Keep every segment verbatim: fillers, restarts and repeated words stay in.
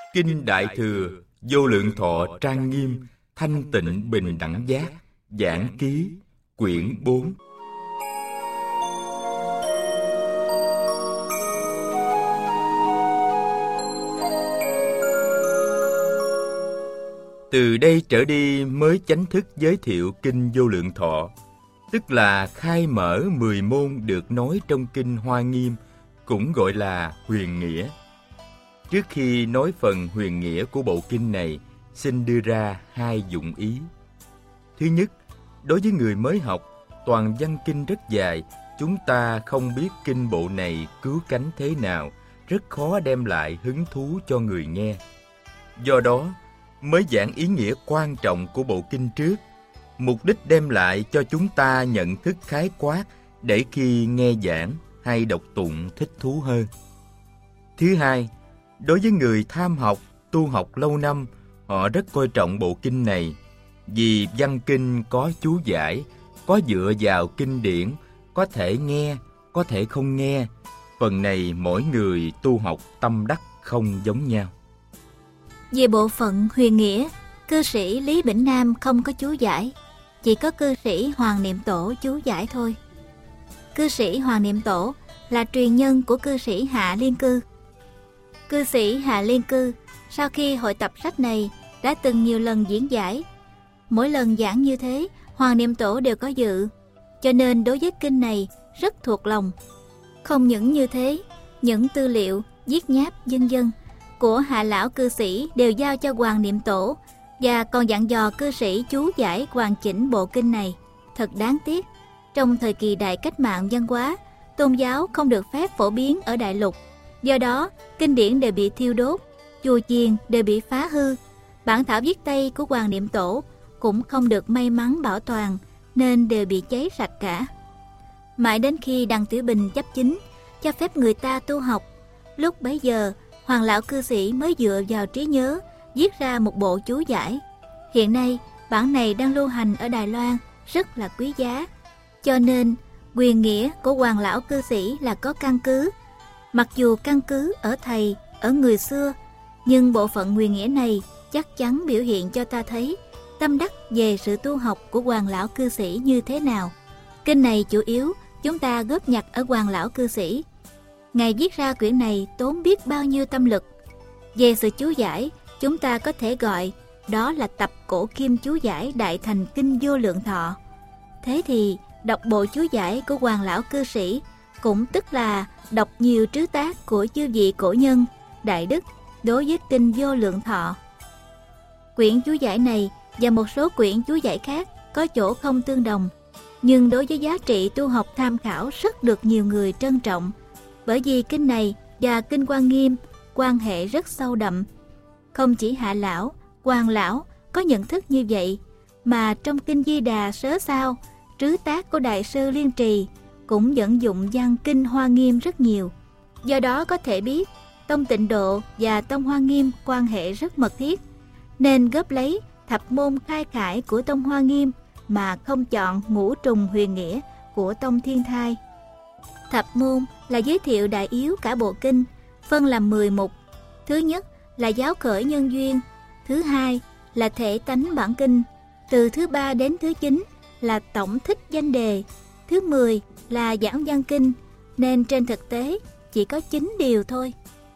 Kinh Đại Thừa Vô Lượng Thọ Trang Nghiêm Thanh Tịnh Bình Đẳng Giác Giảng Ký Quyển bốn. Từ đây trở đi mới chánh thức giới thiệu Kinh Vô Lượng Thọ, tức là khai mở mười môn được nói trong Kinh Hoa Nghiêm, cũng gọi là huyền nghĩa. Trước khi nói phần huyền nghĩa của bộ kinh này, xin đưa ra hai dụng ý. Thứ nhất, đối với người mới học, toàn văn kinh rất dài, chúng ta không biết kinh bộ này cứu cánh thế nào, rất khó đem lại hứng thú cho người nghe. Do đó, mới giảng ý nghĩa quan trọng của bộ kinh trước, mục đích đem lại cho chúng ta nhận thức khái quát để khi nghe giảng hay đọc tụng thích thú hơn. Thứ hai, đối với người tham học, tu học lâu năm, họ rất coi trọng bộ kinh này, vì văn kinh có chú giải, có dựa vào kinh điển, có thể nghe, có thể không nghe. Phần này mỗi người tu học tâm đắc không giống nhau. Về bộ phận huyền nghĩa, cư sĩ Lý Bỉnh Nam không có chú giải, chỉ có cư sĩ Hoàng Niệm Tổ chú giải thôi. Cư sĩ Hoàng Niệm Tổ là truyền nhân của cư sĩ Hạ Liên Cư. Cư sĩ Hạ Liên Cư sau khi hội tập sách này đã từng nhiều lần diễn giải. Mỗi lần giảng như thế, Hoàng Niệm Tổ đều có dự, cho nên đối với kinh này rất thuộc lòng. Không những như thế, những tư liệu, viết nháp vân vân của Hạ lão cư sĩ đều giao cho Hoàng Niệm Tổ, và còn dặn dò cư sĩ chú giải hoàn chỉnh bộ kinh này. Thật đáng tiếc, trong thời kỳ đại cách mạng văn hóa, tôn giáo không được phép phổ biến ở đại lục. Do đó, kinh điển đều bị thiêu đốt, chùa chiền đều bị phá hư. Bản thảo viết tay của Hoàng Niệm Tổ cũng không được may mắn bảo toàn, nên đều bị cháy sạch cả. Mãi đến khi Đặng Tiểu Bình chấp chính, cho phép người ta tu học, lúc bấy giờ Hoàng lão cư sĩ mới dựa vào trí nhớ viết ra một bộ chú giải. Hiện nay bản này đang lưu hành ở Đài Loan, rất là quý giá. Cho nên quyền nghĩa của Hoàng lão cư sĩ là có căn cứ. Mặc dù căn cứ ở thầy, ở người xưa, nhưng bộ phận quyền nghĩa này chắc chắn biểu hiện cho ta thấy tâm đắc về sự tu học của Hoàng lão cư sĩ như thế nào. Kinh này chủ yếu chúng ta góp nhặt ở Hoàng lão cư sĩ. Ngài viết ra quyển này tốn biết bao nhiêu tâm lực. Về sự chú giải, chúng ta có thể gọi đó là tập cổ kim chú giải Đại Thành Kinh Vô Lượng Thọ. Thế thì đọc bộ chú giải của Hoàng lão cư sĩ cũng tức là đọc nhiều trứ tác của chư vị cổ nhân đại đức đối với Kinh Vô Lượng Thọ. Quyển chú giải này và một số quyển chú giải khác có chỗ không tương đồng, nhưng đối với giá trị tu học tham khảo rất được nhiều người trân trọng, bởi vì kinh này và Kinh Hoa Nghiêm quan hệ rất sâu đậm. Không chỉ Hạ lão, Hoàng lão có nhận thức như vậy, mà trong Kinh Di Đà sớ sao, trứ tác của Đại sư Liên Trì cũng vận dụng văn Kinh Hoa Nghiêm rất nhiều. Do đó có thể biết Tông Tịnh Độ và Tông Hoa Nghiêm quan hệ rất mật thiết, nên góp lấy thập môn khai khải của Tông Hoa Nghiêm mà không chọn ngũ trùng huyền nghĩa của Tông Thiên Thai. Thập môn là giới thiệu đại yếu cả bộ kinh, phân làm mười mục. Thứ nhất là giáo khởi nhân duyên, thứ hai là thể tánh bản kinh, từ thứ ba đến thứ chín là tổng thích danh đề, thứ mười là giảng văn kinh, nên trên thực tế chỉ có chín điều thôi.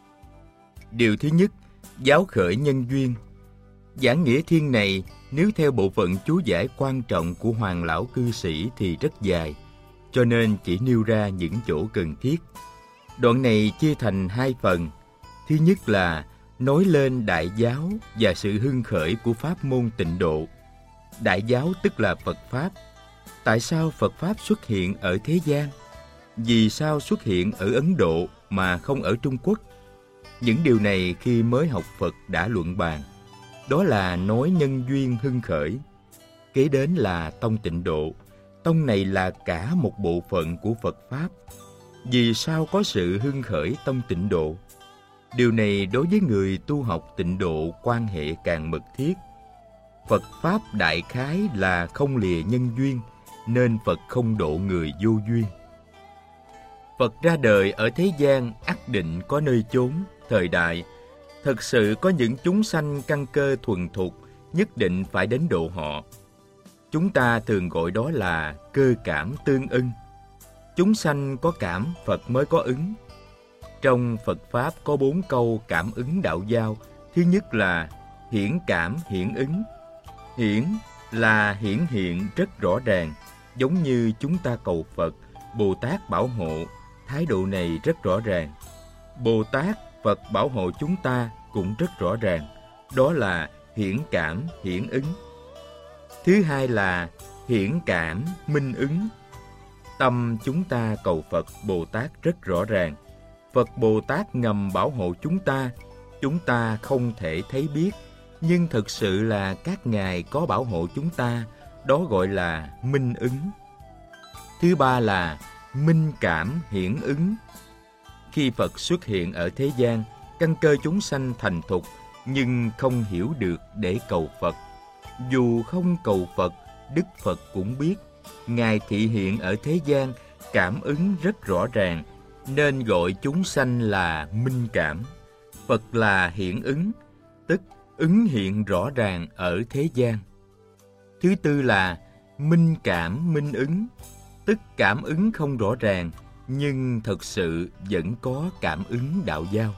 Điều thứ nhất, giáo khởi nhân duyên. Giảng nghĩa thiên này nếu theo bộ phận chú giải quan trọng của Hoàng lão cư sĩ thì rất dài, cho nên chỉ nêu ra những chỗ cần thiết. Đoạn này chia thành hai phần. Thứ nhất là nói lên đại giáo và sự hưng khởi của pháp môn Tịnh Độ. Đại giáo tức là Phật Pháp. Tại sao Phật Pháp xuất hiện ở thế gian? Vì sao xuất hiện ở Ấn Độ mà không ở Trung Quốc? Những điều này khi mới học Phật đã luận bàn. Đó là nói nhân duyên hưng khởi. Kế đến là tông Tịnh Độ. Tông này là cả một bộ phận của Phật Pháp. Vì sao có sự hưng khởi tông Tịnh Độ? Điều này đối với người tu học Tịnh Độ quan hệ càng mật thiết. Phật Pháp đại khái là không lìa nhân duyên, nên Phật không độ người vô duyên. Phật ra đời ở thế gian ắt định có nơi chốn, thời đại. Thực sự có những chúng sanh căn cơ thuần thục, nhất định phải đến độ họ. Chúng ta thường gọi đó là cơ cảm tương ưng. Chúng sanh có cảm, Phật mới có ứng. Trong Phật Pháp có bốn câu cảm ứng đạo giao. Thứ nhất là hiển cảm hiển ứng. Hiển là hiển hiện rất rõ ràng, giống như chúng ta cầu Phật, Bồ Tát bảo hộ, thái độ này rất rõ ràng. Bồ Tát, Phật bảo hộ chúng ta cũng rất rõ ràng, đó là hiển cảm hiển ứng. Thứ hai là hiển cảm minh ứng. Tâm chúng ta cầu Phật, Bồ Tát rất rõ ràng. Phật Bồ Tát ngầm bảo hộ chúng ta, chúng ta không thể thấy biết, nhưng thực sự là các ngài có bảo hộ chúng ta, đó gọi là minh ứng. Thứ ba là minh cảm hiển ứng. Khi Phật xuất hiện ở thế gian, căn cơ chúng sanh thành thục, nhưng không hiểu được để cầu Phật. Dù không cầu Phật, Đức Phật cũng biết. Ngài thị hiện ở thế gian, cảm ứng rất rõ ràng, nên gọi chúng sanh là minh cảm. Phật là hiển ứng, tức ứng hiện rõ ràng ở thế gian. Thứ tư là minh cảm minh ứng, tức cảm ứng không rõ ràng, nhưng thật sự vẫn có cảm ứng đạo giao.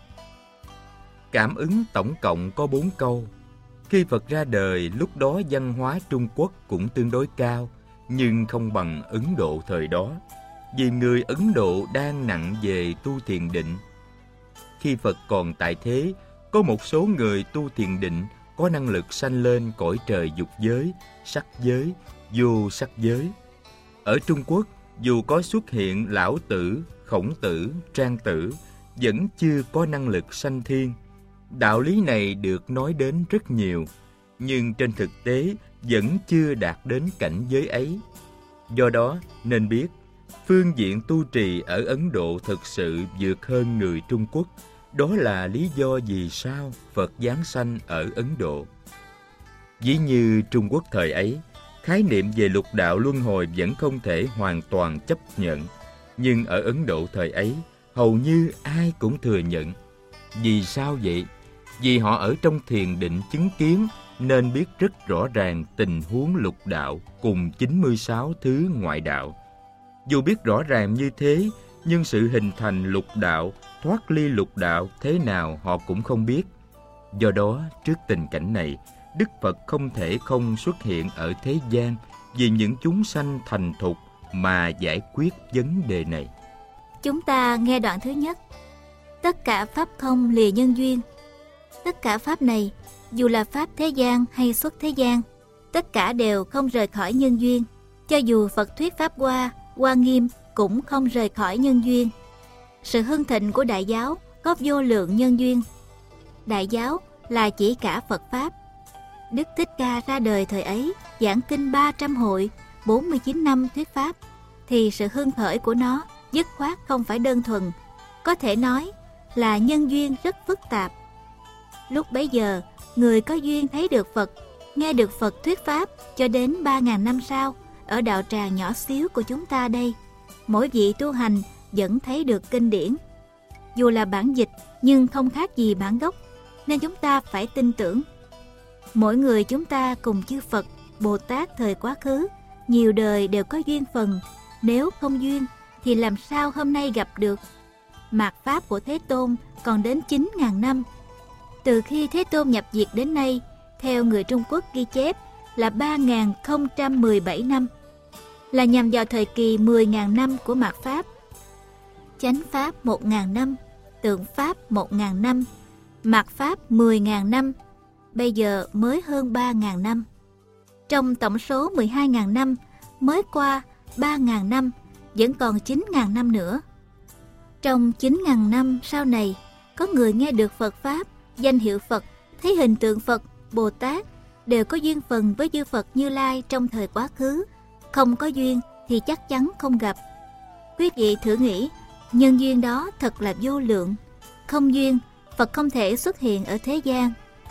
Cảm ứng tổng cộng có bốn câu. Khi Phật ra đời, lúc đó văn hóa Trung Quốc cũng tương đối cao, nhưng không bằng Ấn Độ thời đó, vì người Ấn Độ đang nặng về tu thiền định. Khi Phật còn tại thế, có một số người tu thiền định có năng lực sanh lên cõi trời dục giới, sắc giới, vô sắc giới. Ở Trung Quốc, dù có xuất hiện Lão Tử, Khổng Tử, Trang Tử, vẫn chưa có năng lực sanh thiên. Đạo lý này được nói đến rất nhiều, nhưng trên thực tế vẫn chưa đạt đến cảnh giới ấy. Do đó nên biết, phương diện tu trì ở Ấn Độ thực sự vượt hơn người Trung Quốc. Đó là lý do vì sao Phật giáng sanh ở Ấn Độ. Ví như Trung Quốc thời ấy, khái niệm về lục đạo luân hồi vẫn không thể hoàn toàn chấp nhận, nhưng ở Ấn Độ thời ấy, hầu như ai cũng thừa nhận. Vì sao vậy? Vì họ ở trong thiền định chứng kiến, nên biết rất rõ ràng tình huống lục đạo cùng chín mươi sáu thứ ngoại đạo. Dù biết rõ ràng như thế, nhưng sự hình thành lục đạo, thoát ly lục đạo thế nào họ cũng không biết. Do đó, trước tình cảnh này, Đức Phật không thể không xuất hiện ở thế gian vì những chúng sanh thành thục mà giải quyết vấn đề này. Chúng ta nghe đoạn thứ nhất. Tất cả pháp không lìa nhân duyên. Tất cả pháp này, dù là pháp thế gian hay xuất thế gian, tất cả đều không rời khỏi nhân duyên. Cho dù Phật thuyết pháp Hoa, Hoa Nghiêm cũng không rời khỏi nhân duyên. Sự hưng thịnh của Đại giáo có vô lượng nhân duyên. Đại giáo là chỉ cả Phật Pháp. Đức Thích Ca ra đời thời ấy, giảng kinh ba trăm hội, bốn mươi chín năm thuyết Pháp, thì sự hưng khởi của nó dứt khoát không phải đơn thuần, có thể nói là nhân duyên rất phức tạp. Lúc bấy giờ, người có duyên thấy được Phật, nghe được Phật thuyết Pháp cho đến ba ngàn năm sau, ở đạo tràng nhỏ xíu của chúng ta đây, mỗi vị tu hành vẫn thấy được kinh điển. Dù là bản dịch nhưng không khác gì bản gốc, nên chúng ta phải tin tưởng. Mỗi người chúng ta cùng chư Phật, Bồ Tát thời quá khứ, nhiều đời đều có duyên phần. Nếu không duyên thì làm sao hôm nay gặp được? Mạt Pháp của Thế Tôn còn đến chín ngàn năm. Từ khi Thế Tôn nhập diệt đến nay, theo người Trung Quốc ghi chép là ba nghìn không trăm mười bảy năm, là nhằm vào thời kỳ mười nghìn năm của Mạt Pháp. Chánh Pháp một nghìn năm, Tượng Pháp một nghìn năm, Mạt Pháp mười nghìn năm, bây giờ mới hơn ba nghìn năm. Trong tổng số mười hai nghìn năm, mới qua ba nghìn năm, vẫn còn chín nghìn năm nữa. Trong chín nghìn năm sau này, có người nghe được Phật Pháp, danh hiệu Phật, thấy hình tượng Phật, Bồ Tát, đều có duyên phần với chư Phật Như Lai trong thời quá khứ. Không có duyên thì chắc chắn không gặp. Quý vị thử nghĩ, nhân duyên đó thật là vô lượng. Không duyên, Phật không thể xuất hiện ở thế gian.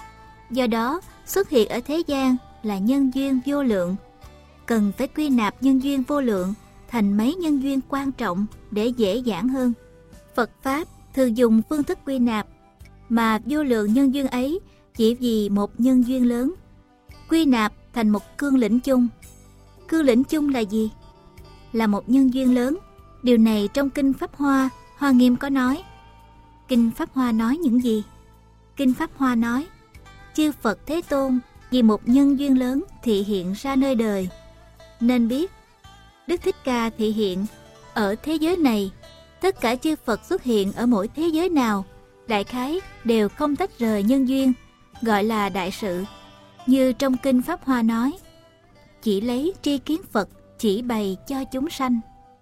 Do đó, xuất hiện ở thế gian là nhân duyên vô lượng. Cần phải quy nạp nhân duyên vô lượng thành mấy nhân duyên quan trọng để dễ dàng hơn. Phật Pháp thường dùng phương thức quy nạp. mà vô lượng nhân duyên ấy chỉ vì một nhân duyên lớn, quy nạp thành một cương lĩnh chung. Cương lĩnh chung là gì? Là một nhân duyên lớn. Điều này trong Kinh Pháp Hoa, Hoa Nghiêm có nói. Kinh Pháp Hoa nói những gì? Kinh Pháp Hoa nói, chư Phật Thế Tôn vì một nhân duyên lớn thị hiện ra nơi đời. Nên biết, Đức Thích Ca thị hiện ở thế giới này, tất cả chư Phật xuất hiện ở mỗi thế giới nào, đại khái đều không tách rời nhân duyên, gọi là đại sự. Như trong Kinh Pháp Hoa nói, chỉ lấy tri kiến Phật chỉ bày cho chúng sanh.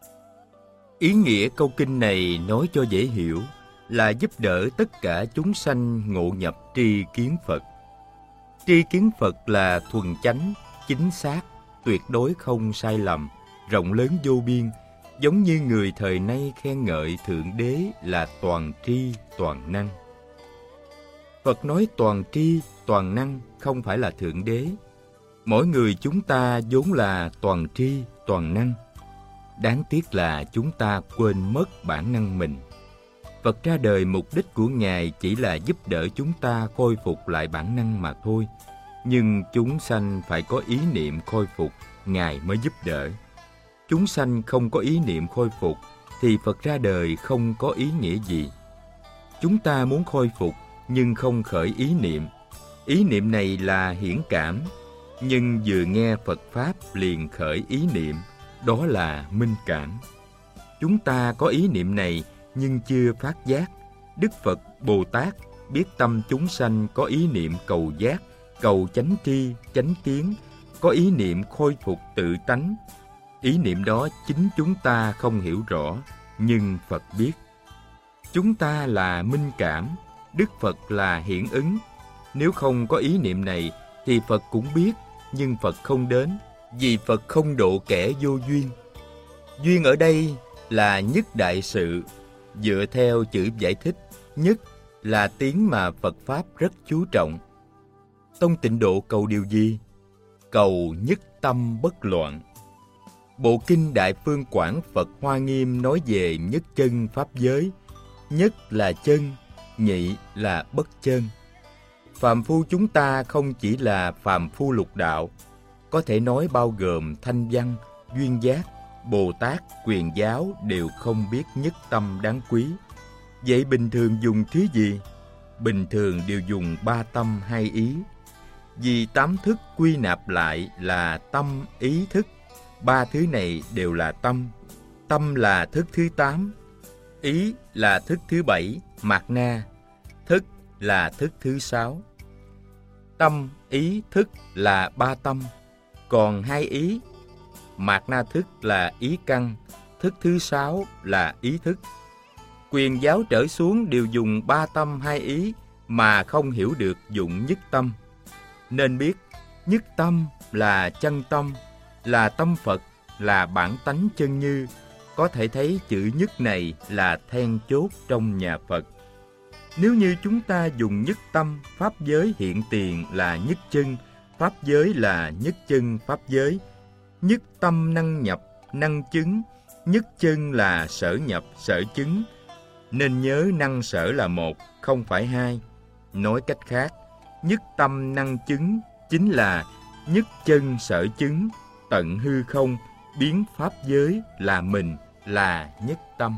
Ý nghĩa câu kinh này nói cho dễ hiểu là giúp đỡ tất cả chúng sanh ngộ nhập tri kiến Phật. Tri kiến Phật là thuần chánh, chính xác, tuyệt đối không sai lầm, rộng lớn vô biên, giống như người thời nay khen ngợi Thượng Đế là toàn tri, toàn năng. Phật nói toàn tri, toàn năng không phải là Thượng Đế. Mỗi người chúng ta vốn là toàn tri, toàn năng. Đáng tiếc là chúng ta quên mất bản năng mình. Phật ra đời mục đích của Ngài chỉ là giúp đỡ chúng ta khôi phục lại bản năng mà thôi. Nhưng chúng sanh phải có ý niệm khôi phục, Ngài mới giúp đỡ. Chúng sanh không có ý niệm khôi phục thì Phật ra đời không có ý nghĩa gì. Chúng ta muốn khôi phục nhưng không khởi ý niệm. Ý niệm này là hiển cảm, nhưng vừa nghe Phật Pháp liền khởi ý niệm, đó là minh cảm. Chúng ta có ý niệm này nhưng chưa phát giác. Đức Phật, Bồ Tát biết tâm chúng sanh có ý niệm cầu giác, cầu chánh tri, chánh kiến, có ý niệm khôi phục tự tánh. Ý niệm đó chính chúng ta không hiểu rõ, nhưng Phật biết. Chúng ta là minh cảm, Đức Phật là hiển ứng. Nếu không có ý niệm này thì Phật cũng biết, nhưng Phật không đến, vì Phật không độ kẻ vô duyên. Duyên ở đây là nhất đại sự. Dựa theo chữ giải thích, nhất là tiếng mà Phật Pháp rất chú trọng. Tông Tịnh Độ cầu điều gì? Cầu nhất tâm bất loạn. Bộ Kinh Đại Phương Quảng Phật Hoa Nghiêm nói về nhất chân Pháp giới. Nhất là chân, nhị là bất chân. Phàm phu chúng ta không chỉ là phàm phu lục đạo, có thể nói bao gồm thanh văn, duyên giác, Bồ Tát, quyền giáo đều không biết nhất tâm đáng quý. Vậy bình thường dùng thứ gì? Bình thường đều dùng ba tâm hai ý. Vì tám thức quy nạp lại là tâm, ý, thức. Ba thứ này đều là tâm. Tâm là thức thứ tám, ý là thức thứ bảy, mạt na, thức là thức thứ sáu. Tâm, ý, thức là ba tâm, còn hai ý, mạt na thức là ý căn, thức thứ sáu là ý thức. Quyền giáo trở xuống đều dùng ba tâm hai ý mà không hiểu được dụng nhất tâm. Nên biết, nhất tâm là chân tâm, là tâm Phật, là bản tánh chân như. Có thể thấy chữ nhất này là then chốt trong nhà Phật. Nếu như chúng ta dùng nhất tâm, Pháp giới hiện tiền là nhất chân, Pháp giới là nhất chân Pháp giới. Nhất tâm năng nhập, năng chứng, nhất chân là sở nhập, sở chứng. Nên nhớ năng sở là một, không phải hai. Nói cách khác, nhất tâm năng chứng chính là nhất chân sở chứng, tận hư không, biến Pháp giới là mình, là nhất tâm.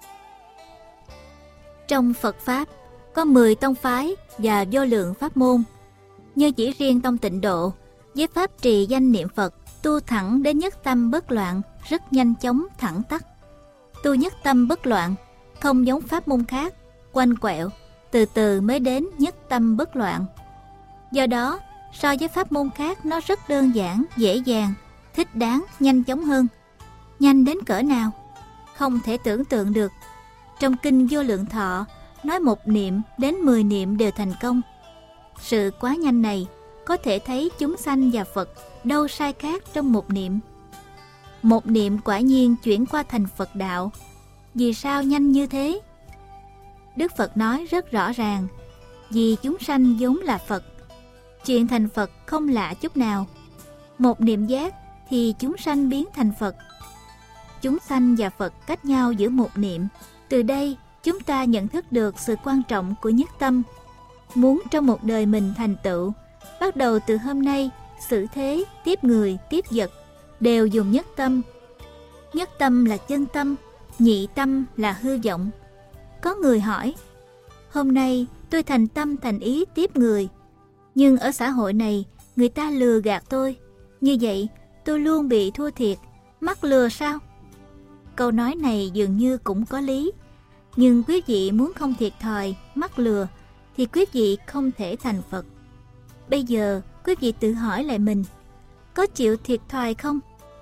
Trong Phật Pháp có mười tông phái và vô lượng pháp môn. Như chỉ riêng tông Tịnh Độ, với pháp trì danh niệm Phật, tu thẳng đến nhất tâm bất loạn, rất nhanh chóng thẳng tắc. Tu nhất tâm bất loạn, không giống pháp môn khác, quanh quẹo, từ từ mới đến nhất tâm bất loạn. Do đó, so với pháp môn khác nó rất đơn giản, dễ dàng, thích đáng, nhanh chóng hơn. Nhanh đến cỡ nào? Không thể tưởng tượng được. Trong Kinh Vô Lượng Thọ, nói một niệm đến mười niệm đều thành công. Sự quá nhanh này có thể thấy chúng sanh và Phật đâu sai khác trong một niệm. Một niệm quả nhiên chuyển qua thành Phật đạo. Vì sao nhanh như thế? Đức Phật nói rất rõ ràng, vì chúng sanh vốn là Phật. Chuyện thành Phật không lạ chút nào. Một niệm giác thì chúng sanh biến thành Phật. Chúng sanh và Phật cách nhau giữa một niệm. Từ đây chúng ta nhận thức được sự quan trọng của nhất tâm. Muốn trong một đời mình thành tựu, bắt đầu từ hôm nay, xử thế, tiếp người, tiếp vật đều dùng nhất tâm. Nhất tâm là chân tâm, nhị tâm là hư vọng. Có người hỏi, hôm nay tôi thành tâm thành ý tiếp người, nhưng ở xã hội này người ta lừa gạt tôi, như vậy tôi luôn bị thua thiệt, mắc lừa sao? Câu nói này dường như cũng có lý, nhưng quý vị muốn không thiệt thòi, mắc lừa thì quý vị không thể thành Phật. Bây giờ quý vị tự hỏi lại mình, có chịu thiệt thòi không?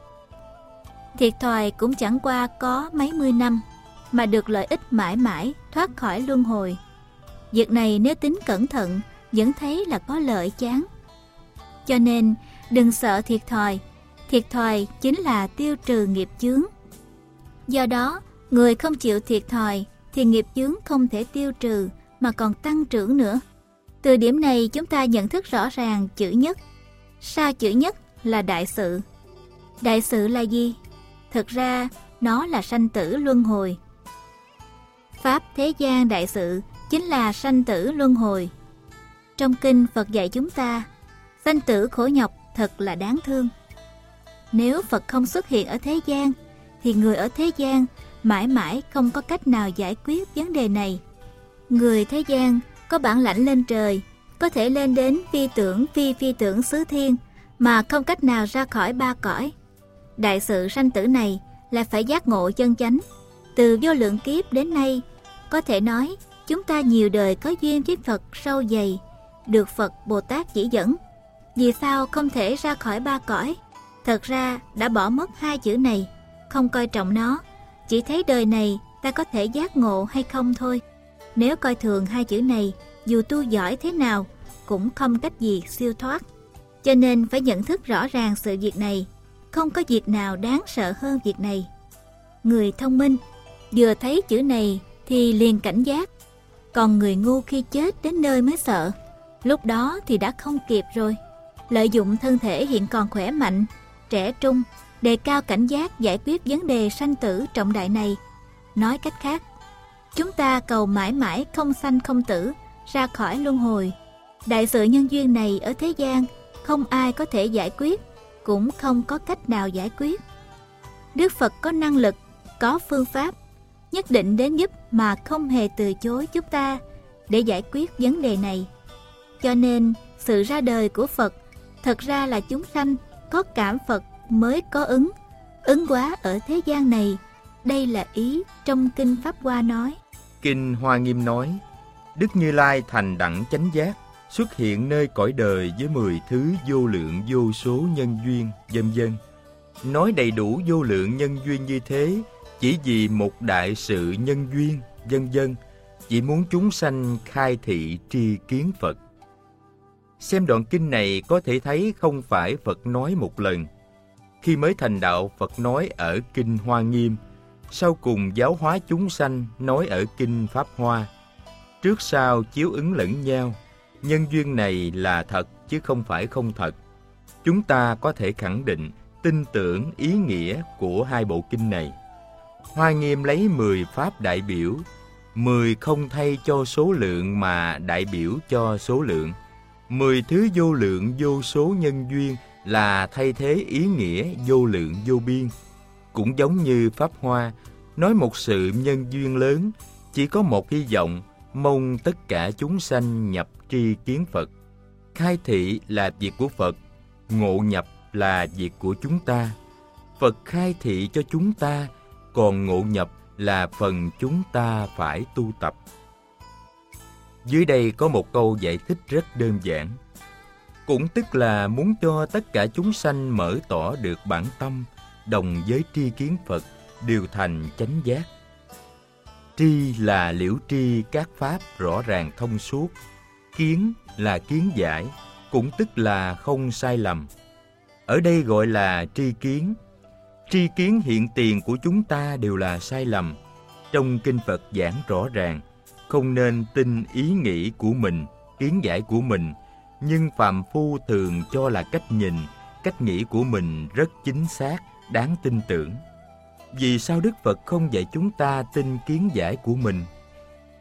Thiệt thòi cũng chẳng qua có mấy mươi năm mà được lợi ích mãi mãi, thoát khỏi luân hồi. Việc này nếu tính cẩn thận vẫn thấy là có lợi chán. Cho nên đừng sợ thiệt thòi. Thiệt thòi chính là tiêu trừ nghiệp chướng. Do đó, người không chịu thiệt thòi thì nghiệp chướng không thể tiêu trừ mà còn tăng trưởng nữa. Từ điểm này chúng ta nhận thức rõ ràng chữ nhất. Sao chữ nhất là đại sự? Đại sự là gì? Thực ra nó là sanh tử luân hồi. Pháp thế gian đại sự chính là sanh tử luân hồi. Trong kinh Phật dạy chúng ta, sanh tử khổ nhọc thật là đáng thương. Nếu Phật không xuất hiện ở thế gian, thì người ở thế gian mãi mãi không có cách nào giải quyết vấn đề này. Người thế gian có bản lãnh lên trời, có thể lên đến phi tưởng phi phi tưởng xứ thiên, mà không cách nào ra khỏi ba cõi. Đại sự sanh tử này là phải giác ngộ chân chánh. Từ vô lượng kiếp đến nay, có thể nói chúng ta nhiều đời có duyên với Phật sâu dày, được Phật Bồ Tát chỉ dẫn. Vì sao không thể ra khỏi ba cõi? Thật ra đã bỏ mất hai chữ này, không coi trọng nó, chỉ thấy đời này ta có thể giác ngộ hay không thôi. Nếu coi thường hai chữ này, dù tu giỏi thế nào cũng không cách gì siêu thoát. Cho nên phải nhận thức rõ ràng sự việc này. Không có việc nào đáng sợ hơn việc này. Người thông minh vừa thấy chữ này thì liền cảnh giác, còn người ngu khi chết đến nơi mới sợ. Lúc đó thì đã không kịp rồi. Lợi dụng thân thể hiện còn khỏe mạnh, trẻ trung, đề cao cảnh giác giải quyết vấn đề sanh tử trọng đại này. Nói cách khác, chúng ta cầu mãi mãi không sanh không tử, ra khỏi luân hồi. Đại sự nhân duyên này ở thế gian không ai có thể giải quyết, cũng không có cách nào giải quyết. Đức Phật có năng lực, có phương pháp, nhất định đến giúp mà không hề từ chối chúng ta để giải quyết vấn đề này. Cho nên sự ra đời của Phật thật ra là chúng sanh có cảm Phật mới có ứng, ứng hóa ở thế gian này. Đây là ý trong Kinh Pháp Hoa nói. Kinh Hoa Nghiêm nói, Đức Như Lai thành đẳng chánh giác, xuất hiện nơi cõi đời với mười thứ vô lượng vô số nhân duyên, vân vân. Nói đầy đủ vô lượng nhân duyên như thế, chỉ vì một đại sự nhân duyên, vân vân, chỉ muốn chúng sanh khai thị tri kiến Phật. Xem đoạn kinh này có thể thấy không phải Phật nói một lần. Khi mới thành đạo, Phật nói ở Kinh Hoa Nghiêm, sau cùng giáo hóa chúng sanh nói ở Kinh Pháp Hoa. Trước sau chiếu ứng lẫn nhau, nhân duyên này là thật chứ không phải không thật. Chúng ta có thể khẳng định, tin tưởng ý nghĩa của hai bộ kinh này. Hoa Nghiêm lấy mười pháp đại biểu, mười không thay cho số lượng mà đại biểu cho số lượng. Mười thứ vô lượng vô số nhân duyên là thay thế ý nghĩa vô lượng vô biên. Cũng giống như Pháp Hoa, nói một sự nhân duyên lớn, chỉ có một hy vọng, mong tất cả chúng sanh nhập tri kiến Phật. Khai thị là việc của Phật, ngộ nhập là việc của chúng ta. Phật khai thị cho chúng ta, còn ngộ nhập là phần chúng ta phải tu tập. Dưới đây có một câu giải thích rất đơn giản. Cũng tức là muốn cho tất cả chúng sanh mở tỏ được bản tâm, đồng với tri kiến Phật, đều thành chánh giác. Tri là liễu tri các pháp rõ ràng thông suốt. Kiến là kiến giải, cũng tức là không sai lầm. Ở đây gọi là tri kiến. Tri kiến hiện tiền của chúng ta đều là sai lầm. Trong kinh Phật giảng rõ ràng, không nên tin ý nghĩ của mình, kiến giải của mình, nhưng phàm phu thường cho là cách nhìn, cách nghĩ của mình rất chính xác, đáng tin tưởng. Vì sao Đức Phật không dạy chúng ta tin kiến giải của mình?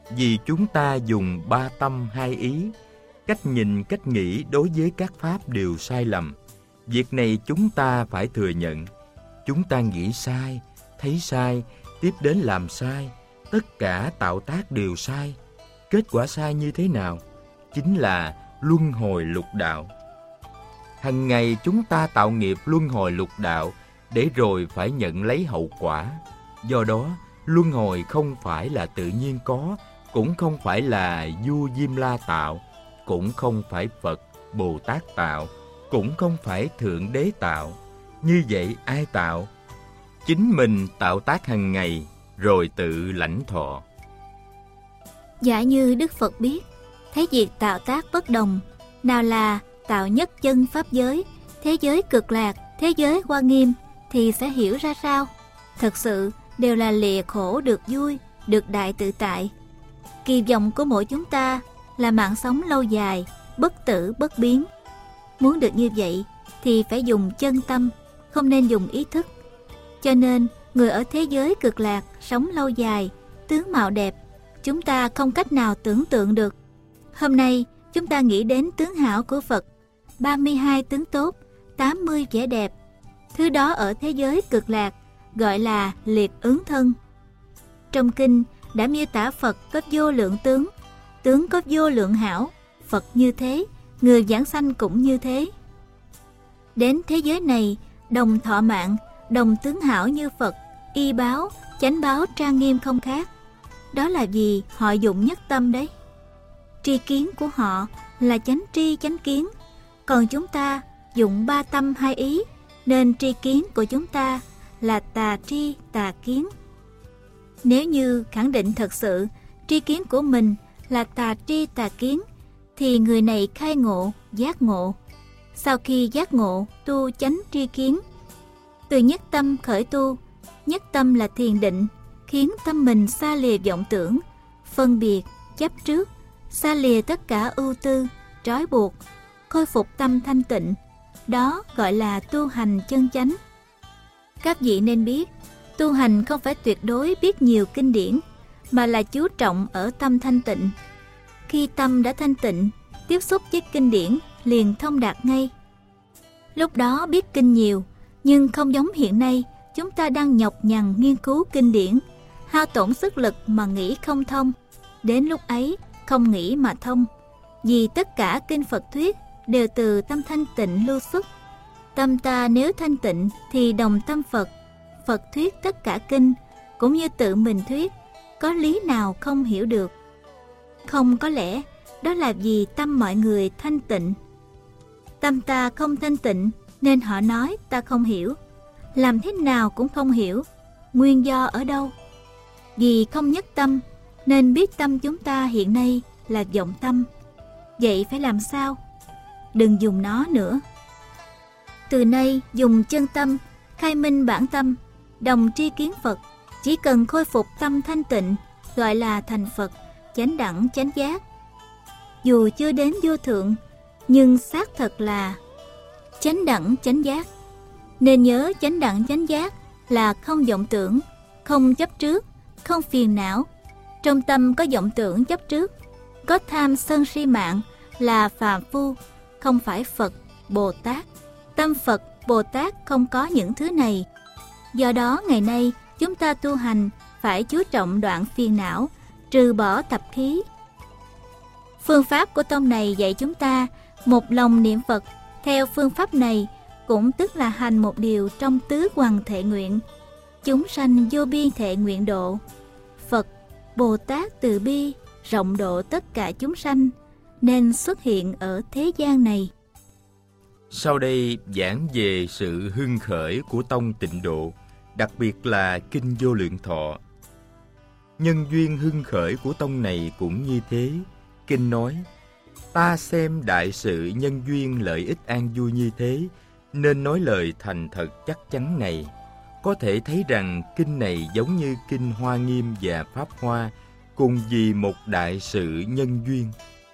vì chúng ta dùng ba tâm hai ý, cách nhìn, cách nghĩ đối với các pháp đều sai lầm. Việc này chúng ta phải thừa nhận. Chúng ta nghĩ sai, thấy sai, tiếp đến làm sai. Tất cả tạo tác đều sai. Kết quả sai như thế nào? Chính là luân hồi lục đạo. Hằng ngày chúng ta tạo nghiệp luân hồi lục đạo để rồi phải nhận lấy hậu quả. Do đó, luân hồi không phải là tự nhiên có, cũng không phải là vua Diêm La tạo, cũng không phải Phật, Bồ Tát tạo, cũng không phải Thượng Đế tạo. Như vậy ai tạo? Chính mình tạo tác hàng ngày rồi tự lãnh thọ. Giả như Đức Phật biết, thấy việc tạo tác bất đồng, nào là tạo nhất chân pháp giới, thế giới cực lạc, thế giới hoa nghiêm, thì sẽ hiểu ra sao? Thật sự đều là lìa khổ được vui, được đại tự tại. Kỳ vọng của mỗi chúng ta là mạng sống lâu dài, bất tử bất biến. Muốn được như vậy thì phải dùng chân tâm, không nên dùng ý thức. Cho nên người ở thế giới cực lạc sống lâu dài, tướng mạo đẹp, chúng ta không cách nào tưởng tượng được. Hôm nay chúng ta nghĩ đến tướng hảo của Phật, ba mươi hai tướng tốt, tám mươi vẻ đẹp. Thứ đó ở thế giới cực lạc gọi là liệt ứng thân. Trong kinh đã miêu tả Phật có vô lượng tướng, tướng có vô lượng hảo. Phật như thế, người giảng sanh cũng như thế. Đến thế giới này, đồng thọ mạng, đồng tướng hảo như Phật, y báo, chánh báo trang nghiêm không khác. Đó là vì họ dụng nhất tâm đấy. Tri kiến của họ là chánh tri chánh kiến, còn chúng ta dụng ba tâm hai ý, nên tri kiến của chúng ta là tà tri tà kiến. Nếu như khẳng định thật sự tri kiến của mình là tà tri tà kiến, thì người này khai ngộ, giác ngộ. Sau khi giác ngộ, tu chánh tri kiến. Từ nhất tâm khởi tu, nhất tâm là thiền định, khiến tâm mình xa lìa vọng tưởng, phân biệt, chấp trước, xa lìa tất cả ưu tư, trói buộc, khôi phục tâm thanh tịnh. Đó gọi là tu hành chân chánh. Các vị nên biết, tu hành không phải tuyệt đối biết nhiều kinh điển, mà là chú trọng ở tâm thanh tịnh. Khi tâm đã thanh tịnh, tiếp xúc với kinh điển liền thông đạt ngay. Lúc đó biết kinh nhiều, nhưng không giống hiện nay, chúng ta đang nhọc nhằn nghiên cứu kinh điển, hao tổn sức lực mà nghĩ không thông. Đến lúc ấy, không nghĩ mà thông. Vì tất cả kinh Phật thuyết đều từ tâm thanh tịnh lưu xuất. Tâm ta nếu thanh tịnh thì đồng tâm Phật. Phật thuyết tất cả kinh, cũng như tự mình thuyết, có lý nào không hiểu được? Không có lẽ, đó là vì tâm mọi người thanh tịnh. Tâm ta không thanh tịnh, nên họ nói ta không hiểu. Làm thế nào cũng không hiểu. Nguyên do ở đâu? Vì không nhất tâm, nên biết tâm chúng ta hiện nay là vọng tâm. Vậy phải làm sao? Đừng dùng nó nữa. Từ nay dùng chân tâm, khai minh bản tâm, đồng tri kiến Phật. Chỉ cần khôi phục tâm thanh tịnh, gọi là thành Phật, chánh đẳng chánh giác. Dù chưa đến vô thượng, nhưng xác thật là chánh đẳng chánh giác. Nên nhớ chánh đẳng chánh giác là không vọng tưởng, không chấp trước, không phiền não. Trong tâm có vọng tưởng chấp trước, có tham sân si mạng là phàm phu, không phải Phật, Bồ Tát. Tâm Phật, Bồ Tát không có những thứ này. Do đó ngày nay chúng ta tu hành phải chú trọng đoạn phiền não, trừ bỏ tập khí. Phương pháp của tông này dạy chúng ta một lòng niệm Phật. Theo phương pháp này cũng tức là hành một điều trong tứ hoằng thệ nguyện. Chúng sanh vô biên thệ nguyện độ. Phật, Bồ Tát từ bi, rộng độ tất cả chúng sanh, nên xuất hiện ở thế gian này. Sau đây giảng về sự hưng khởi của tông Tịnh Độ, đặc biệt là Kinh Vô Lượng Thọ. Nhân duyên hưng khởi của tông này cũng như thế. Kinh nói, ta xem đại sự nhân duyên lợi ích an vui như thế, nên nói lời thành thật chắc chắn này. Có thể thấy rằng kinh này giống như Kinh Hoa Nghiêm và Pháp Hoa, cùng vì một đại sự nhân duyên.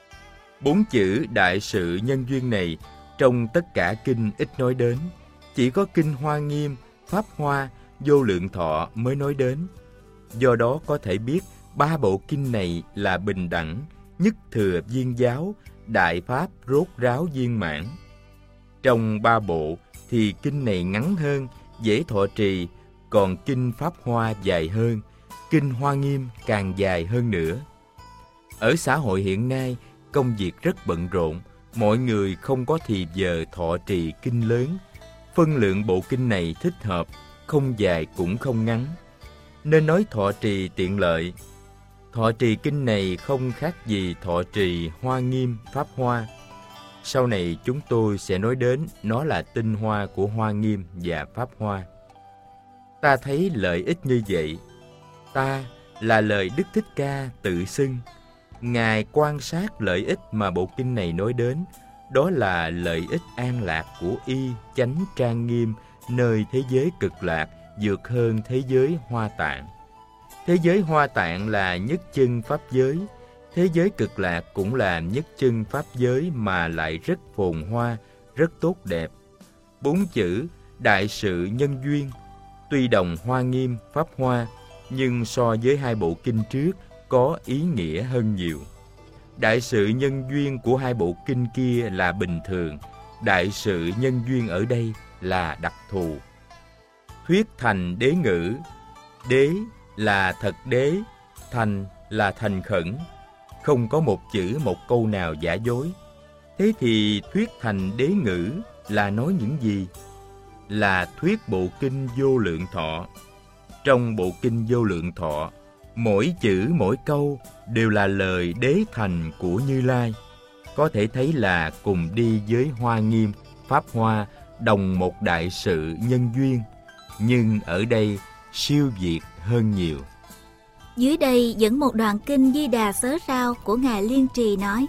Bốn chữ đại sự nhân duyên này trong tất cả kinh ít nói đến, chỉ có Kinh Hoa Nghiêm, Pháp Hoa, Vô Lượng Thọ mới nói đến. Do đó có thể biết ba bộ kinh này là bình đẳng, nhất thừa viên giáo, đại pháp rốt ráo viên mãn. Trong ba bộ thì kinh này ngắn hơn, dễ thọ trì, còn kinh Pháp Hoa dài hơn, kinh Hoa Nghiêm càng dài hơn nữa. Ở xã hội hiện nay, công việc rất bận rộn, mọi người không có thì giờ thọ trì kinh lớn. Phân lượng bộ kinh này thích hợp, không dài cũng không ngắn, nên nói thọ trì tiện lợi. Thọ trì kinh này không khác gì thọ trì Hoa Nghiêm, Pháp Hoa. Sau này chúng tôi sẽ nói đến nó là tinh hoa của Hoa Nghiêm và Pháp Hoa. Ta thấy lợi ích như vậy. Ta là lời Đức Thích Ca tự xưng. Ngài quan sát lợi ích mà bộ kinh này nói đến, đó là lợi ích an lạc của y chánh trang nghiêm nơi thế giới cực lạc vượt hơn thế giới Hoa Tạng. Thế giới Hoa Tạng là nhất chân pháp giới, thế giới cực lạc cũng là nhất chân pháp giới mà lại rất phồn hoa, rất tốt đẹp. Bốn chữ đại sự nhân duyên, tuy đồng Hoa Nghiêm, Pháp Hoa, nhưng so với hai bộ kinh trước có ý nghĩa hơn nhiều. Đại sự nhân duyên của hai bộ kinh kia là bình thường, đại sự nhân duyên ở đây là đặc thù. Thuyết thành đế ngữ, đế là thật đế, thành là thành khẩn, không có một chữ một câu nào giả dối. Thế thì thuyết thành đế ngữ là nói những gì? Là thuyết bộ kinh Vô Lượng Thọ. Trong bộ kinh Vô Lượng Thọ, mỗi chữ mỗi câu đều là lời đế thành của Như Lai. Có thể thấy là cùng đi với Hoa Nghiêm, Pháp Hoa, đồng một đại sự nhân duyên, nhưng ở đây siêu việt hơn nhiều. Dưới đây dẫn một đoạn kinh Di Đà Sớ Rao của Ngài Liên Trì nói: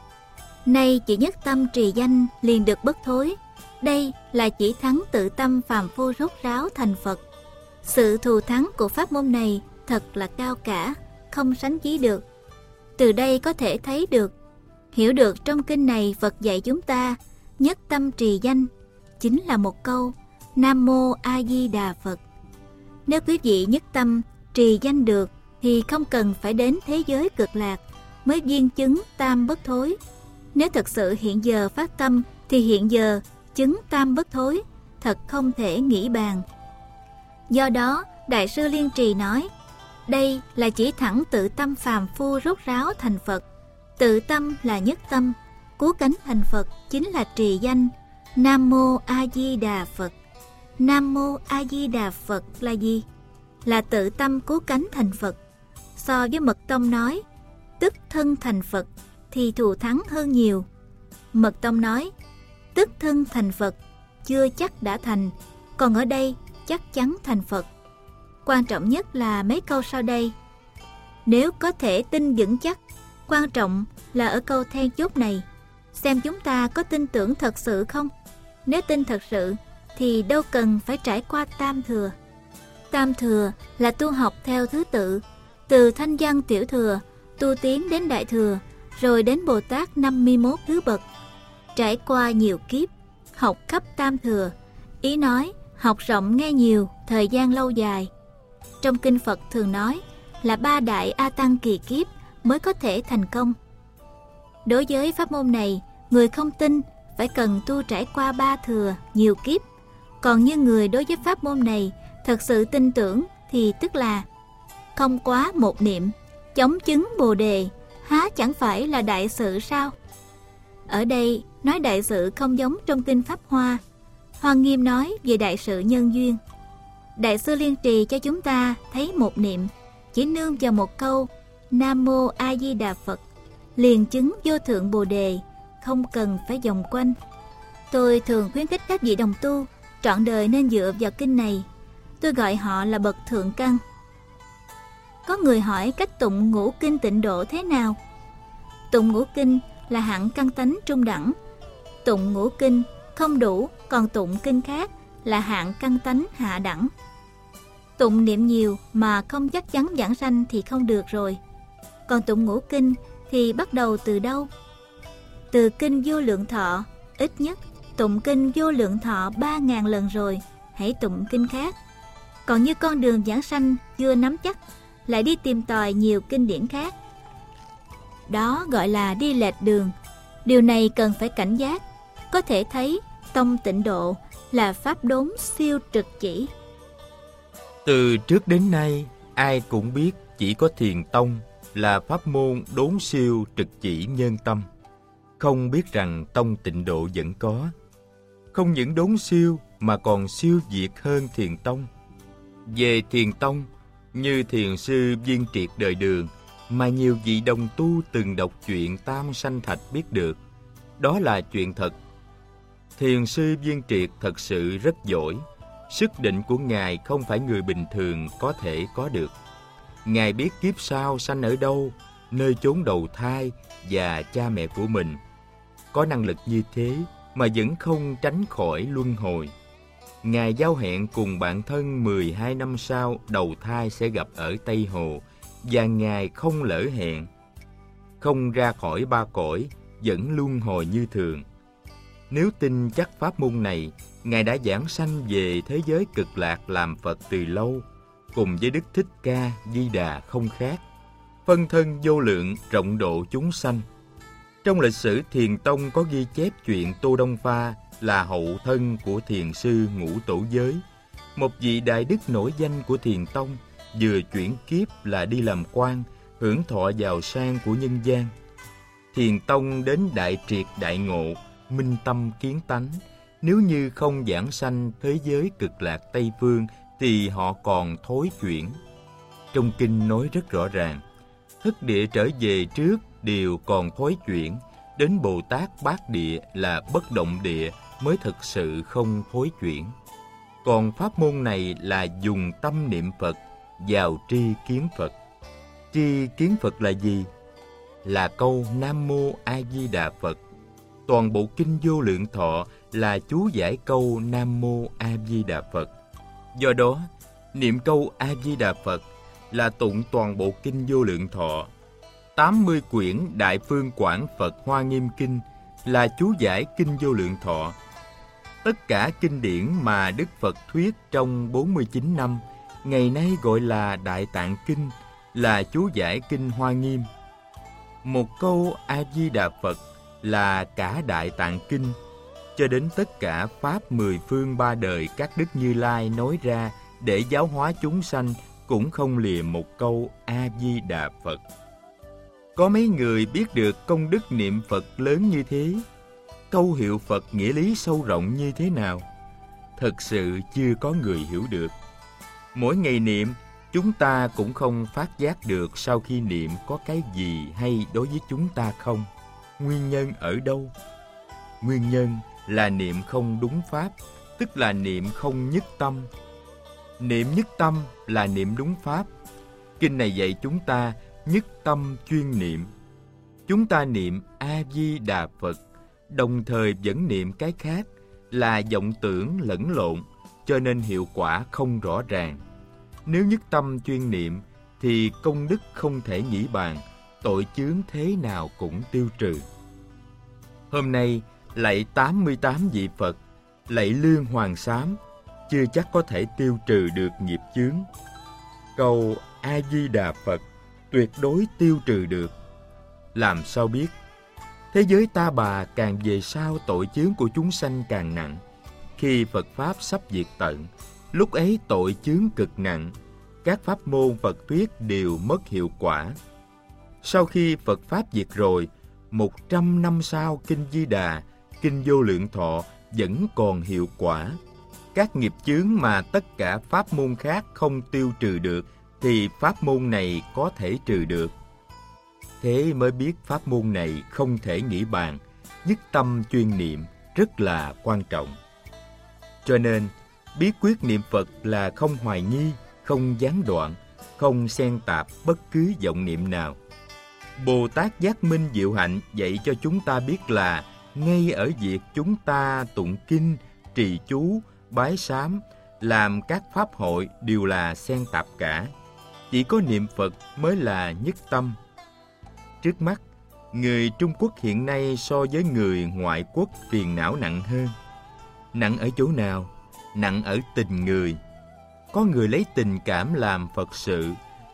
Nay chỉ nhất tâm trì danh liền được bất thối. Đây là chỉ thắng tự tâm phàm phu rốt ráo thành Phật. Sự thù thắng của pháp môn này thật là cao cả, không sánh chí được. Từ đây có thể thấy được, hiểu được trong kinh này Phật dạy chúng ta nhất tâm trì danh chính là một câu Nam Mô A Di Đà Phật. Nếu quý vị nhất tâm trì danh được thì không cần phải đến thế giới cực lạc mới viên chứng tam bất thối. Nếu thật sự hiện giờ phát tâm thì hiện giờ chứng tam bất thối, thật không thể nghĩ bàn. Do đó, Đại sư Liên Trì nói, đây là chỉ thẳng tự tâm phàm phu rốt ráo thành Phật. Tự tâm là nhất tâm, cứu cánh thành Phật chính là trì danh Nam Mô A Di Đà Phật. Nam Mô A Di Đà Phật là gì? Là tự tâm cứu cánh thành Phật. So với Mật Tông nói tức thân thành Phật thì thù thắng hơn nhiều. Mật Tông nói tức thân thành Phật chưa chắc đã thành, còn ở đây chắc chắn thành Phật. Quan trọng nhất là mấy câu sau đây. Nếu có thể tin vững chắc, quan trọng là ở câu then chốt này, xem chúng ta có tin tưởng thật sự không. Nếu tin thật sự thì đâu cần phải trải qua tam thừa. Tam thừa là tu học theo thứ tự, từ thanh văn tiểu thừa tu tiến đến đại thừa, rồi đến Bồ Tát năm mươi mốt thứ bậc. Trải qua nhiều kiếp, học khắp tam thừa, ý nói học rộng nghe nhiều, thời gian lâu dài. Trong kinh Phật thường nói là ba đại A Tăng kỳ kiếp mới có thể thành công. Đối với pháp môn này, người không tin phải cần tu trải qua ba thừa nhiều kiếp. Còn như người đối với pháp môn này thật sự tin tưởng thì tức là không quá một niệm, chóng chứng Bồ Đề, há chẳng phải là đại sự sao? Ở đây nói đại sự không giống trong kinh Pháp Hoa. Hoa Nghiêm nói về đại sự nhân duyên. Đại sư Liên Trì cho chúng ta thấy một niệm, chỉ nương vào một câu Nam Mô A Di Đà Phật liền chứng vô thượng Bồ Đề, không cần phải vòng quanh. Tôi thường khuyến khích các vị đồng tu trọn đời nên dựa vào kinh này. Tôi gọi họ là bậc thượng căn. Có người hỏi cách tụng ngũ kinh tịnh độ thế nào? Tụng ngũ kinh là hạng căn tánh trung đẳng. Tụng ngũ kinh không đủ, còn tụng kinh khác là hạng căn tánh hạ đẳng. Tụng niệm nhiều mà không chắc chắn vãng sanh thì không được rồi. Còn tụng ngũ kinh thì bắt đầu từ đâu? Từ kinh Vô Lượng Thọ, ít nhất tụng kinh Vô Lượng Thọ ba ngàn lần rồi, hãy tụng kinh khác. Còn như con đường vãng sanh chưa nắm chắc lại đi tìm tòi nhiều kinh điển khác. Đó gọi là đi lệch đường. Điều này cần phải cảnh giác. Có thể thấy tông Tịnh Độ là pháp đốn siêu trực chỉ. Từ trước đến nay, ai cũng biết chỉ có Thiền tông là pháp môn đốn siêu trực chỉ nhân tâm. Không biết rằng tông Tịnh Độ vẫn có. Không những đốn siêu mà còn siêu việt hơn Thiền tông. Về Thiền tông, như Thiền sư Viên Triệt đời Đường mà nhiều vị đồng tu từng đọc chuyện Tam Sanh Thạch biết được, đó là chuyện thật. Thiền sư Viên Triệt thật sự rất giỏi. Sức định của Ngài không phải người bình thường có thể có được. Ngài biết kiếp sau sanh ở đâu, nơi chốn đầu thai và cha mẹ của mình. Có năng lực như thế mà vẫn không tránh khỏi luân hồi. Ngài giao hẹn cùng bạn thân mười hai năm sau đầu thai sẽ gặp ở Tây Hồ, và Ngài không lỡ hẹn. Không ra khỏi ba cõi, vẫn luân hồi như thường. Nếu tin chắc pháp môn này, Ngài đã giảng sanh về thế giới cực lạc làm Phật từ lâu, cùng với Đức Thích Ca Di Đà không khác, phân thân vô lượng rộng độ chúng sanh. Trong lịch sử Thiền tông có ghi chép chuyện Tô Đông Pha là hậu thân của thiền sư Ngũ Tổ Giới, một vị đại đức nổi danh của Thiền tông, vừa chuyển kiếp là đi làm quan, hưởng thọ giàu sang của nhân gian. Thiền tông đến đại triệt đại ngộ, minh tâm kiến tánh. Nếu như không giảng sanh thế giới cực lạc Tây Phương thì họ còn thối chuyển. Trong kinh nói rất rõ ràng, thất địa trở về trước đều còn thối chuyển, đến Bồ Tát Bát Địa là bất động địa mới thực sự không thối chuyển. Còn pháp môn này là dùng tâm niệm Phật vào tri kiến Phật. Tri kiến Phật là gì? Là câu Nam Mô A Di Đà Phật. Toàn bộ kinh Vô Lượng Thọ là chú giải câu Nam Mô A Di Đà Phật. Do đó, niệm câu A Di Đà Phật là tụng toàn bộ kinh Vô Lượng Thọ. tám mươi quyển Đại Phương Quảng Phật Hoa Nghiêm Kinh là chú giải kinh Vô Lượng Thọ. Tất cả kinh điển mà Đức Phật thuyết trong bốn mươi chín năm, ngày nay gọi là Đại Tạng Kinh, là chú giải kinh Hoa Nghiêm. Một câu A Di Đà Phật là cả Đại Tạng Kinh, cho đến tất cả pháp mười phương ba đời các đức Như Lai nói ra để giáo hóa chúng sanh cũng không lìa một câu A Di Đà Phật. Có mấy người biết được công đức niệm Phật lớn như thế, câu hiệu Phật nghĩa lý sâu rộng như thế nào? Thật sự chưa có người hiểu được. Mỗi ngày niệm, chúng ta cũng không phát giác được sau khi niệm có cái gì hay đối với chúng ta không. Nguyên nhân ở đâu? Nguyên nhân là niệm không đúng pháp, tức là niệm không nhất tâm. Niệm nhất tâm là niệm đúng pháp. Kinh này dạy chúng ta nhất tâm chuyên niệm. Chúng ta niệm A Di Đà Phật, đồng thời vẫn niệm cái khác, là vọng tưởng lẫn lộn, cho nên hiệu quả không rõ ràng. Nếu nhất tâm chuyên niệm thì công đức không thể nghĩ bàn, tội chướng thế nào cũng tiêu trừ. Hôm nay lạy tám mươi tám vị Phật, lạy Lương Hoàng Sám, chưa chắc có thể tiêu trừ được nghiệp chướng. Câu A Di Đà Phật tuyệt đối tiêu trừ được. Làm sao biết? Thế giới ta bà càng về sau tội chướng của chúng sanh càng nặng. Khi Phật Pháp sắp diệt tận, lúc ấy tội chướng cực nặng, các pháp môn Phật thuyết đều mất hiệu quả. Sau khi Phật Pháp diệt rồi, một trăm năm sau Kinh Di Đà, Kinh Vô Lượng Thọ vẫn còn hiệu quả. Các nghiệp chướng mà tất cả pháp môn khác không tiêu trừ được, thì pháp môn này có thể trừ được. Thế mới biết pháp môn này không thể nghĩ bàn, nhất tâm chuyên niệm rất là quan trọng. Cho nên, bí quyết niệm Phật là không hoài nghi, không gián đoạn, không xen tạp bất cứ vọng niệm nào. Bồ Tát Giác Minh Diệu Hạnh dạy cho chúng ta biết là ngay ở việc chúng ta tụng kinh, trì chú, bái sám, làm các pháp hội đều là xen tạp cả. Chỉ có niệm Phật mới là nhất tâm. Trước mắt, người Trung Quốc hiện nay so với người ngoại quốc phiền não nặng hơn. Nặng ở chỗ nào? Nặng ở tình người. Có người lấy tình cảm làm Phật sự,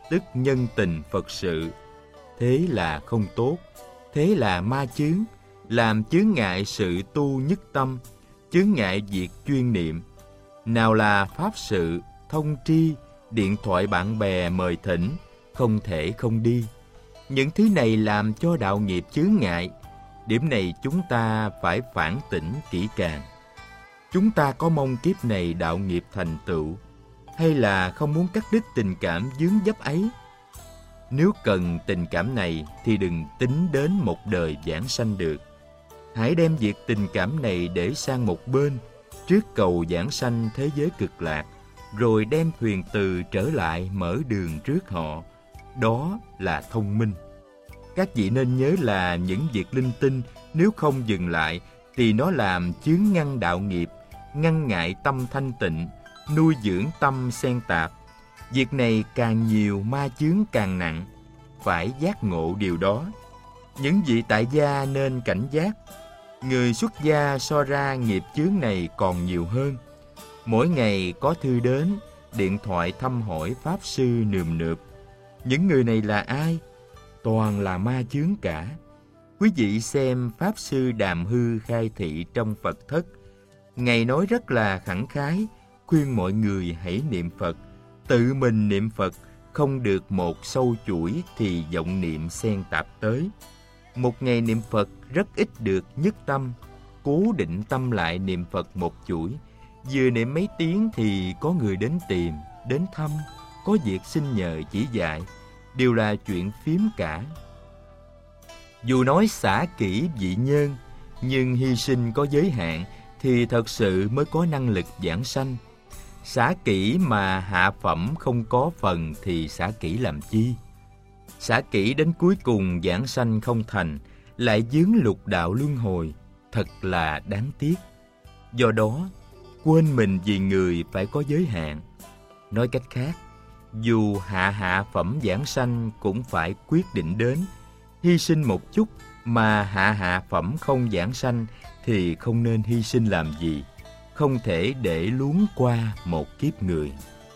tức nhân tình Phật sự. Thế là không tốt, thế là ma chướng, làm chướng ngại sự tu nhất tâm, chướng ngại việc chuyên niệm. Nào là pháp sự, thông tri, điện thoại bạn bè mời thỉnh, không thể không đi. Những thứ này làm cho đạo nghiệp chướng ngại. Điểm này chúng ta phải phản tỉnh kỹ càng. Chúng ta có mong kiếp này đạo nghiệp thành tựu, hay là không muốn cắt đứt tình cảm vướng vấp ấy? Nếu cần tình cảm này thì đừng tính đến một đời vãng sanh được. Hãy đem việc tình cảm này để sang một bên, trước cầu vãng sanh thế giới cực lạc, rồi đem thuyền từ trở lại mở đường trước họ. Đó là thông minh. Các vị nên nhớ là những việc linh tinh nếu không dừng lại thì nó làm chướng ngăn đạo nghiệp, ngăn ngại tâm thanh tịnh, nuôi dưỡng tâm xen tạp. Việc này càng nhiều ma chướng càng nặng, phải giác ngộ điều đó. Những vị tại gia nên cảnh giác. Người xuất gia so ra nghiệp chướng này còn nhiều hơn. Mỗi ngày có thư đến, điện thoại thăm hỏi pháp sư nườm nượp. Những người này là ai? Toàn là ma chướng cả. Quý vị xem pháp sư Đàm Hư khai thị trong Phật thất. Ngài nói rất là khẳng khái, khuyên mọi người hãy niệm Phật. Tự mình niệm Phật, không được một sâu chuỗi thì vọng niệm xen tạp tới. Một ngày niệm Phật rất ít được nhất tâm. Cố định tâm lại niệm Phật một chuỗi. Vừa niệm mấy tiếng thì có người đến tìm, đến thăm, có việc xin nhờ chỉ dạy. Đều là chuyện phiếm cả. Dù nói xả kỹ vị nhân, nhưng hy sinh có giới hạn thì thật sự mới có năng lực vãng sanh. Xả kỹ mà hạ phẩm không có phần thì xả kỹ làm chi? Xả kỹ đến cuối cùng vãng sanh không thành, lại vướng lục đạo luân hồi, thật là đáng tiếc. Do đó, quên mình vì người phải có giới hạn. Nói cách khác, dù hạ hạ phẩm vãng sanh cũng phải quyết định đến. Hy sinh một chút mà hạ hạ phẩm không vãng sanh thì không nên hy sinh làm gì. Không thể để luống qua một kiếp người.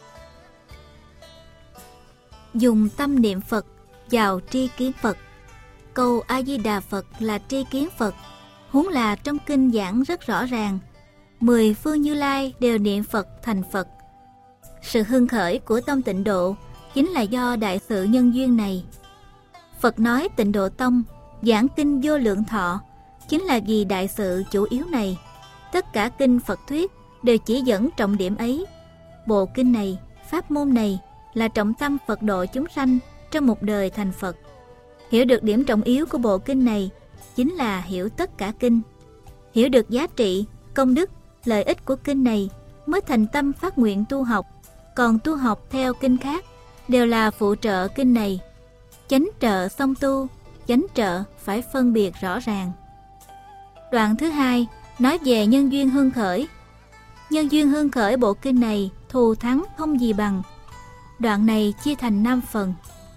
Dùng tâm niệm Phật vào tri kiến Phật. Câu A Di Đà Phật là tri kiến Phật, huống là trong kinh giảng rất rõ ràng. Mười phương Như Lai đều niệm Phật thành Phật. Sự hưng khởi của tông Tịnh Độ chính là do đại sự nhân duyên này. Phật nói Tịnh Độ Tông giảng kinh Vô Lượng Thọ chính là vì đại sự chủ yếu này. Tất cả kinh Phật thuyết đều chỉ dẫn trọng điểm ấy. Bộ kinh này, pháp môn này là trọng tâm Phật độ chúng sanh trong một đời thành Phật. Hiểu được điểm trọng yếu của bộ kinh này chính là hiểu tất cả kinh. Hiểu được giá trị, công đức, lợi ích của kinh này mới thành tâm phát nguyện tu học. Còn tu học theo kinh khác đều là phụ trợ kinh này. Chánh trợ song tu, chánh trợ phải phân biệt rõ ràng. Đoạn thứ hai nói về nhân duyên hương khởi. Nhân duyên hương khởi bộ kinh này thù thắng không gì bằng. Đoạn này chia thành năm phần.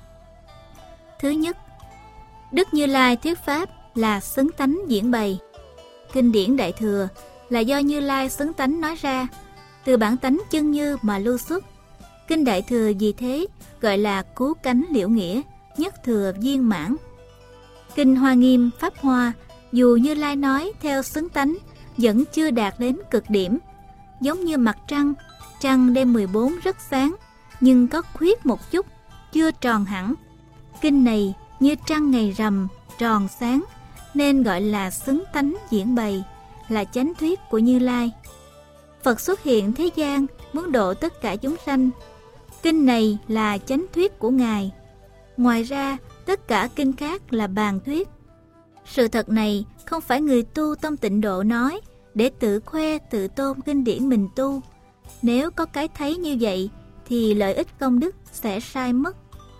Thứ nhất, Đức Như Lai thuyết pháp là xứng tánh diễn bày. Kinh điển Đại Thừa là do Như Lai xứng tánh nói ra, từ bản tánh chân như mà lưu xuất. Kinh Đại Thừa vì thế gọi là cứu cánh liễu nghĩa, nhất thừa viên mãn. Kinh Hoa Nghiêm Pháp Hoa dù Như Lai nói theo xứng tánh vẫn chưa đạt đến cực điểm. Giống như mặt trăng, trăng đêm mười bốn rất sáng, nhưng có khuyết một chút, chưa tròn hẳn. Kinh này như trăng ngày rằm, tròn sáng, nên gọi là xứng tánh diễn bày, là chánh thuyết của Như Lai. Phật xuất hiện thế gian muốn độ tất cả chúng sanh. Kinh này là chánh thuyết của Ngài. Ngoài ra, tất cả kinh khác là bàn thuyết. Sự thật này không phải người tu tông Tịnh Độ nói để tự khoe tự tôn kinh điển mình tu. Nếu có cái thấy như vậy thì lợi ích công đức sẽ sai mất.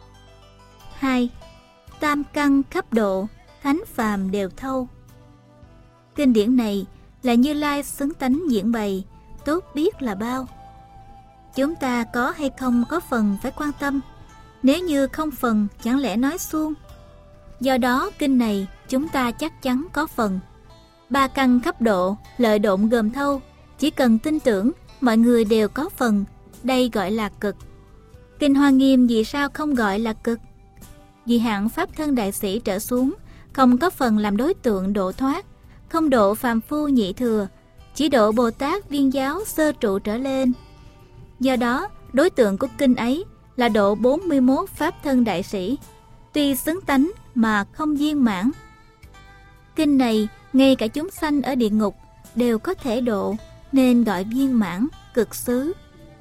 Hai, tam căn khắp độ, thánh phàm đều thâu. Kinh điển này là Như Lai xứng tánh diễn bày, tốt biết là bao. Chúng ta có hay không có phần phải quan tâm. Nếu như không phần chẳng lẽ nói suông. Do đó kinh này chúng ta chắc chắn có phần. Ba căn khắp độ, lợi độn gồm thâu. Chỉ cần tin tưởng mọi người đều có phần. Đây gọi là cực. Kinh Hoa Nghiêm vì sao không gọi là cực? Vì hạng pháp thân đại sĩ trở xuống không có phần làm đối tượng độ thoát, không độ phàm phu nhị thừa, chỉ độ Bồ Tát viên giáo sơ trụ trở lên. Do đó, đối tượng của kinh ấy là độ bốn mươi mốt pháp thân đại sĩ, tuy xứng tánh mà không viên mãn. Kinh này, ngay cả chúng sanh ở địa ngục đều có thể độ, nên gọi viên mãn, cực xứ.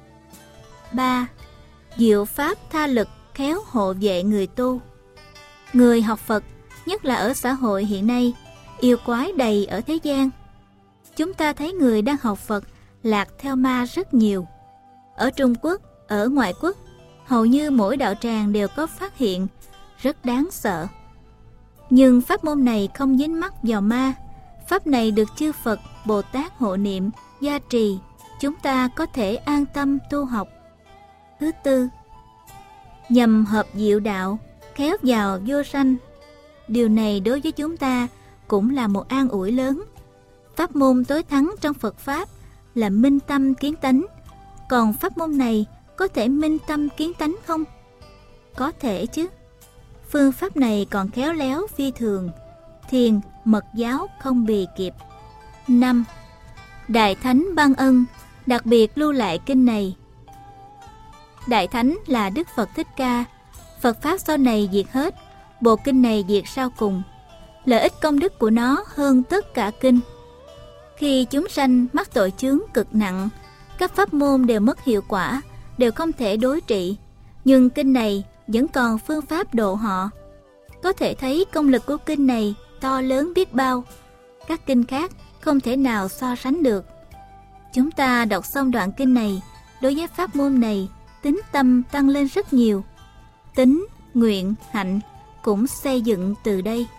ba. Diệu pháp tha lực khéo hộ vệ người tu. Người học Phật, nhất là ở xã hội hiện nay, yêu quái đầy ở thế gian. Chúng ta thấy người đang học Phật lạc theo ma rất nhiều. Ở Trung Quốc, ở ngoại quốc, hầu như mỗi đạo tràng đều có phát hiện, rất đáng sợ. Nhưng pháp môn này không dính mắc vào ma. Pháp này được chư Phật, Bồ Tát hộ niệm, gia trì, chúng ta có thể an tâm tu học. Thứ tư, nhằm hợp diệu đạo, khéo vào vô sanh. Điều này đối với chúng ta cũng là một an ủi lớn. Pháp môn tối thắng trong Phật Pháp là minh tâm kiến tánh. Còn pháp môn này có thể minh tâm kiến tánh không? Có thể chứ. Phương pháp này còn khéo léo phi thường, thiền, mật giáo không bì kịp. năm. Đại Thánh ban ân, đặc biệt lưu lại kinh này. Đại Thánh là Đức Phật Thích Ca. Phật Pháp sau này diệt hết, bộ kinh này diệt sau cùng. Lợi ích công đức của nó hơn tất cả kinh. Khi chúng sanh mắc tội chướng cực nặng, các pháp môn đều mất hiệu quả, đều không thể đối trị. Nhưng kinh này vẫn còn phương pháp độ họ. Có thể thấy công lực của kinh này to lớn biết bao. Các kinh khác không thể nào so sánh được. Chúng ta đọc xong đoạn kinh này, đối với pháp môn này, tín tâm tăng lên rất nhiều. Tín, nguyện, hạnh cũng xây dựng từ đây.